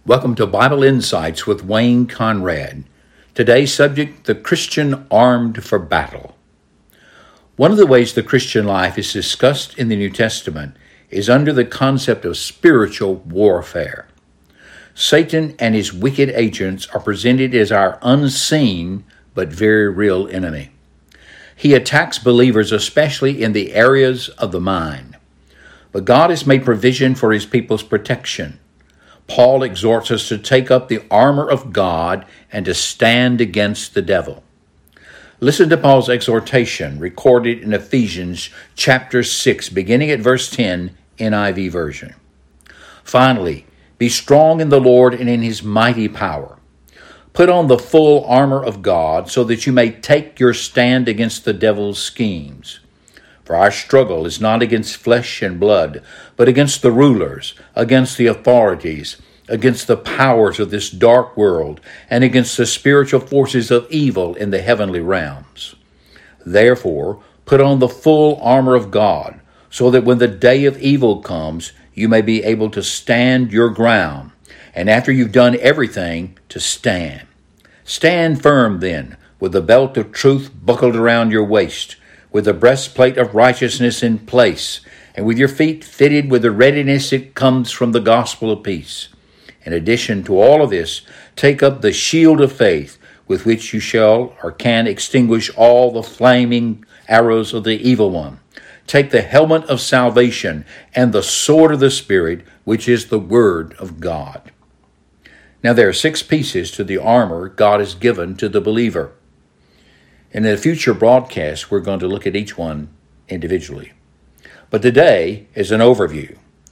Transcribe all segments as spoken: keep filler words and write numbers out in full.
Welcome to Bible Insights with Wayne Conrad. Today's subject, the Christian armed for battle. One of the ways the Christian life is discussed in the New Testament is under the concept of spiritual warfare. Satan and his wicked agents are presented as our unseen but very real enemy. He attacks believers especially in the areas of the mind. But God has made provision for his people's protection. Paul exhorts us to take up the armor of God and to stand against the devil. Listen to Paul's exhortation recorded in Ephesians chapter six, beginning at verse ten, N I V version. Finally, be strong in the Lord and in his mighty power. Put on the full armor of God so that you may take your stand against the devil's schemes. For our struggle is not against flesh and blood, but against the rulers, against the authorities, against the powers of this dark world, and against the spiritual forces of evil in the heavenly realms. Therefore, put on the full armor of God, so that when the day of evil comes, you may be able to stand your ground, and after you've done everything, to stand. Stand firm then, with the belt of truth buckled around your waist, with the breastplate of righteousness in place, and with your feet fitted with the readiness that comes from the gospel of peace. In addition to all of this, take up the shield of faith, with which you shall or can extinguish all the flaming arrows of the evil one. Take the helmet of salvation and the sword of the Spirit, which is the word of God. Now there are six pieces to the armor God has given to the believer. In a future broadcast, we're going to look at each one individually. But today is an overview.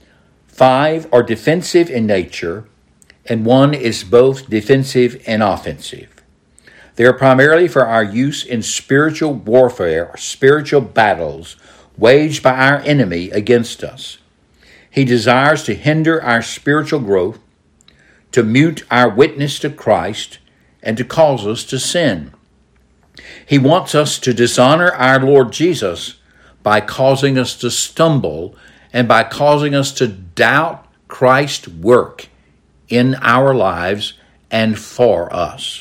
Five are defensive in nature, and one is both defensive and offensive. They are primarily for our use in spiritual warfare, or spiritual battles waged by our enemy against us. He desires to hinder our spiritual growth, to mute our witness to Christ, and to cause us to sin. He wants us to dishonor our Lord Jesus by causing us to stumble and by causing us to doubt Christ's work in our lives and for us.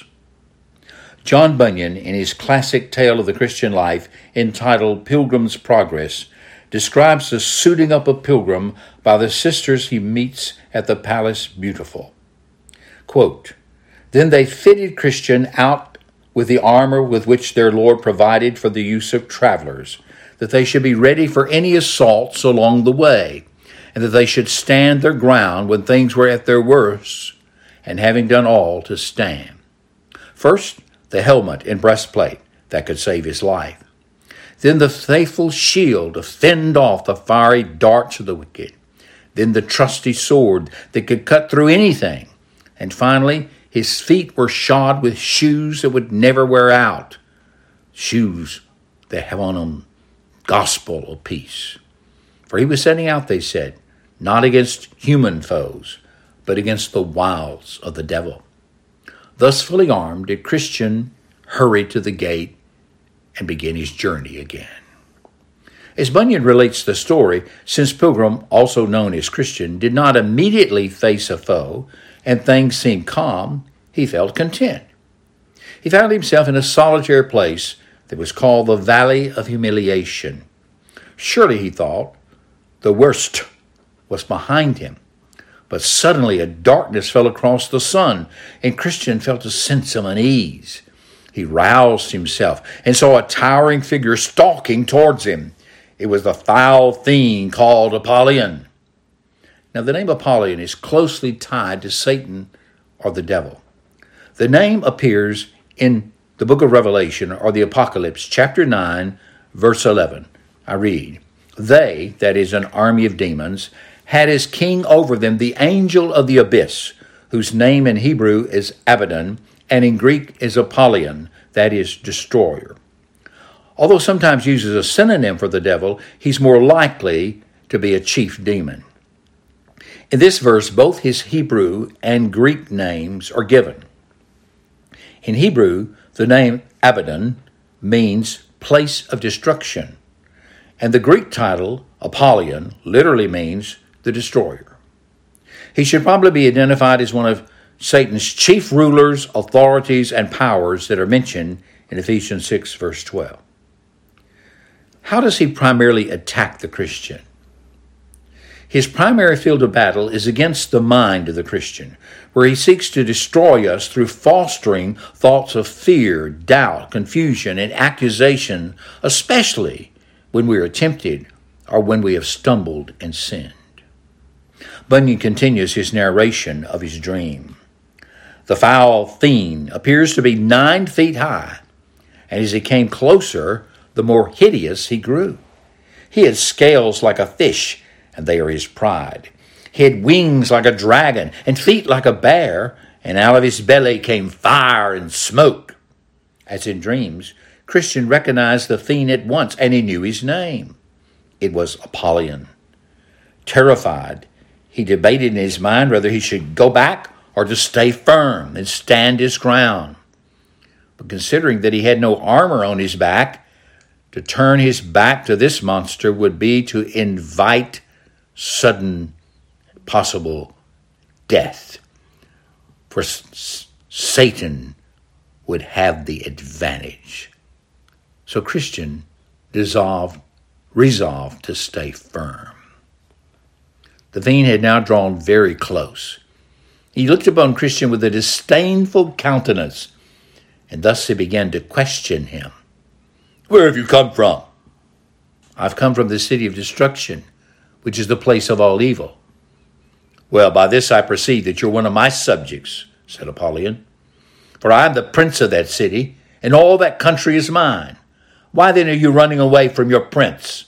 John Bunyan, in his classic tale of the Christian life entitled Pilgrim's Progress, describes the suiting up of Pilgrim by the sisters he meets at the Palace Beautiful. Quote, "Then they fitted Christian out with the armor with which their Lord provided for the use of travelers, that they should be ready for any assaults along the way, and that they should stand their ground when things were at their worst, and having done all, to stand. First, the helmet and breastplate that could save his life. Then the faithful shield to fend off the fiery darts of the wicked. Then the trusty sword that could cut through anything. And finally, his feet were shod with shoes that would never wear out, shoes that have on them gospel of peace. For he was setting out, they said, not against human foes, but against the wiles of the devil. Thus fully armed, did Christian hurry to the gate and begin his journey again." As Bunyan relates the story, since Pilgrim, also known as Christian, did not immediately face a foe, and things seemed calm, he felt content. He found himself in a solitary place that was called the Valley of Humiliation. Surely, he thought, the worst was behind him. But suddenly a darkness fell across the sun, and Christian felt a sense of unease. He roused himself and saw a towering figure stalking towards him. It was the foul fiend called Apollyon. Now, the name Apollyon is closely tied to Satan or the devil. The name appears in the book of Revelation or the Apocalypse, chapter nine, verse eleven. I read, "They," that is an army of demons, "had as king over them the angel of the abyss, whose name in Hebrew is Abaddon, and in Greek is Apollyon, that is destroyer." Although sometimes used as a synonym for the devil, he's more likely to be a chief demon. In this verse, both his Hebrew and Greek names are given. In Hebrew, the name Abaddon means place of destruction, and the Greek title, Apollyon, literally means the destroyer. He should probably be identified as one of Satan's chief rulers, authorities, and powers that are mentioned in Ephesians six, verse twelve. How does he primarily attack the Christian? His primary field of battle is against the mind of the Christian, where he seeks to destroy us through fostering thoughts of fear, doubt, confusion, and accusation, especially when we are tempted or when we have stumbled and sinned. Bunyan continues his narration of his dream. The foul fiend appears to be nine feet high, and as he came closer, the more hideous he grew. He had scales like a fish, and they are his pride. He had wings like a dragon, and feet like a bear, and out of his belly came fire and smoke. As in dreams, Christian recognized the fiend at once, and he knew his name. It was Apollyon. Terrified, he debated in his mind whether he should go back or to stay firm and stand his ground. But considering that he had no armor on his back, to turn his back to this monster would be to invite sudden possible death. For S- Satan would have the advantage. So Christian dissolved, resolved to stay firm. The fiend had now drawn very close. He looked upon Christian with a disdainful countenance, and thus he began to question him. Where have you come from? I've come from the city of destruction, which is the place of all evil. Well, by this I perceive that you're one of my subjects, said Apollyon. For I am the prince of that city, and all that country is mine. Why then are you running away from your prince?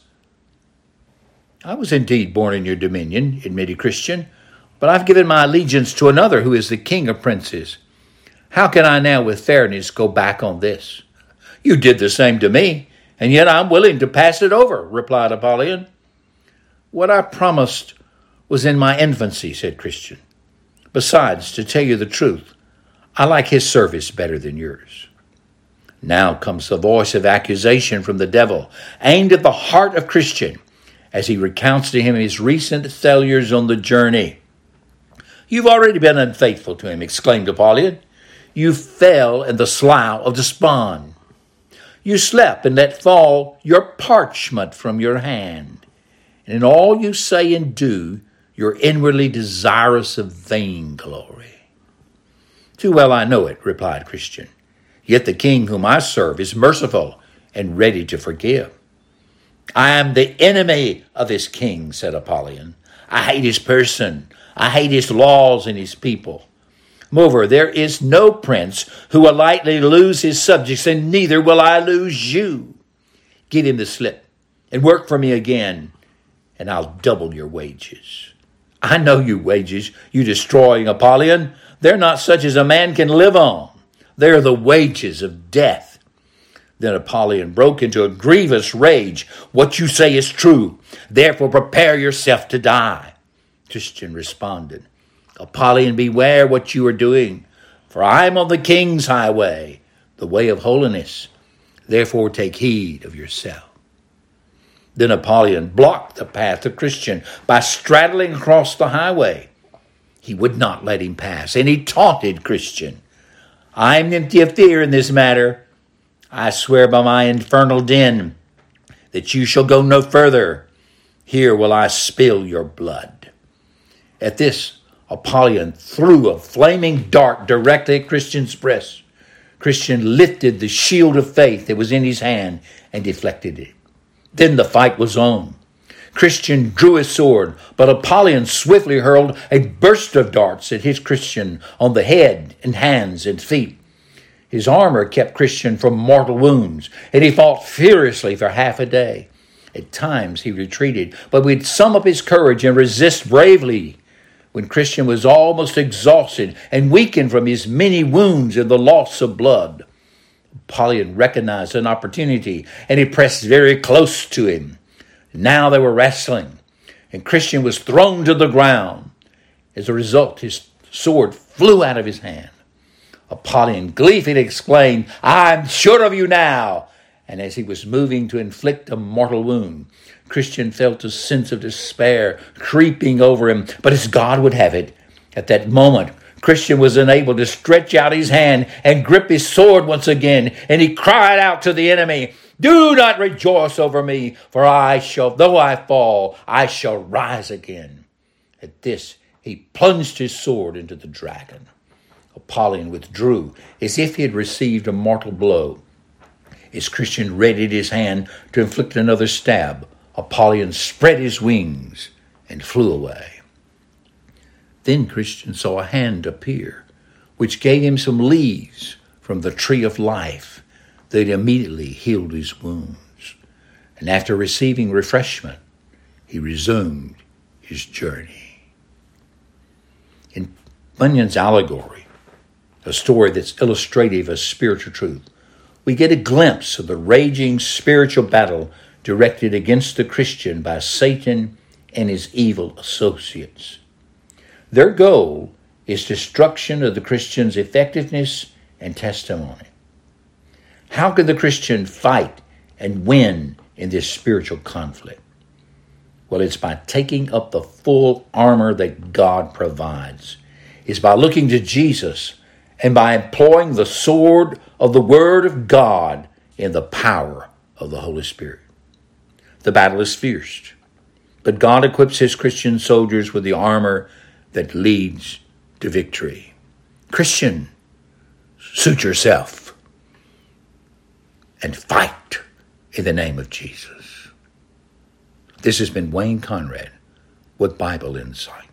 I was indeed born in your dominion, admitted Christian, but I've given my allegiance to another who is the king of princes. How can I now with fairness go back on this? You did the same to me, and yet I'm willing to pass it over, replied Apollyon. What I promised was in my infancy, said Christian. Besides, to tell you the truth, I like his service better than yours. Now comes the voice of accusation from the devil, aimed at the heart of Christian, as he recounts to him his recent failures on the journey. You've already been unfaithful to him, exclaimed Apollyon. You fell in the slough of despond. You slept and let fall your parchment from your hand. And in all you say and do, you're inwardly desirous of vainglory. Too well I know it, replied Christian. Yet the king whom I serve is merciful and ready to forgive. I am the enemy of this king, said Apollyon. I hate his person. I hate his laws and his people. Moreover, there is no prince who will lightly lose his subjects, and neither will I lose you. Give him the slip and work for me again, and I'll double your wages. I know your wages, you destroying Apollyon. They're not such as a man can live on. They're the wages of death. Then Apollyon broke into a grievous rage. What you say is true. Therefore prepare yourself to die. Christian responded, Apollyon, beware what you are doing, for I am on the king's highway, the way of holiness. Therefore take heed of yourself. Then Apollyon blocked the path of Christian by straddling across the highway. He would not let him pass, and he taunted Christian. I am empty of fear in this matter. I swear by my infernal den that you shall go no further. Here will I spill your blood. At this, Apollyon threw a flaming dart directly at Christian's breast. Christian lifted the shield of faith that was in his hand and deflected it. Then the fight was on. Christian drew his sword, but Apollyon swiftly hurled a burst of darts that hit Christian on the head and hands and feet. His armor kept Christian from mortal wounds, and he fought furiously for half a day. At times he retreated, but would sum up his courage and resist bravely. When Christian was almost exhausted and weakened from his many wounds and the loss of blood, Apollyon recognized an opportunity, and he pressed very close to him. Now they were wrestling, and Christian was thrown to the ground. As a result, his sword flew out of his hand. Apollyon gleefully exclaimed, I'm sure of you now. And as he was moving to inflict a mortal wound, Christian felt a sense of despair creeping over him. But as God would have it, At that moment, Christian was unable to stretch out his hand and grip his sword once again, and he cried out to the enemy, "Do not rejoice over me, for I shall, though I fall, I shall rise again." At this, he plunged his sword into the dragon. Apollyon withdrew as if he had received a mortal blow. As Christian readied his hand to inflict another stab, Apollyon spread his wings and flew away. Then Christian saw a hand appear, which gave him some leaves from the tree of life that immediately healed his wounds. And after receiving refreshment, he resumed his journey. In Bunyan's allegory, a story that's illustrative of spiritual truth, we get a glimpse of the raging spiritual battle directed against the Christian by Satan and his evil associates. Their goal is destruction of the Christian's effectiveness and testimony. How can the Christian fight and win in this spiritual conflict? Well, it's by taking up the full armor that God provides. It's by looking to Jesus and by employing the sword of the Word of God in the power of the Holy Spirit. The battle is fierce, but God equips his Christian soldiers with the armor that leads to victory. Christian, suit yourself and fight in the name of Jesus. This has been Wayne Conrad with Bible Insight.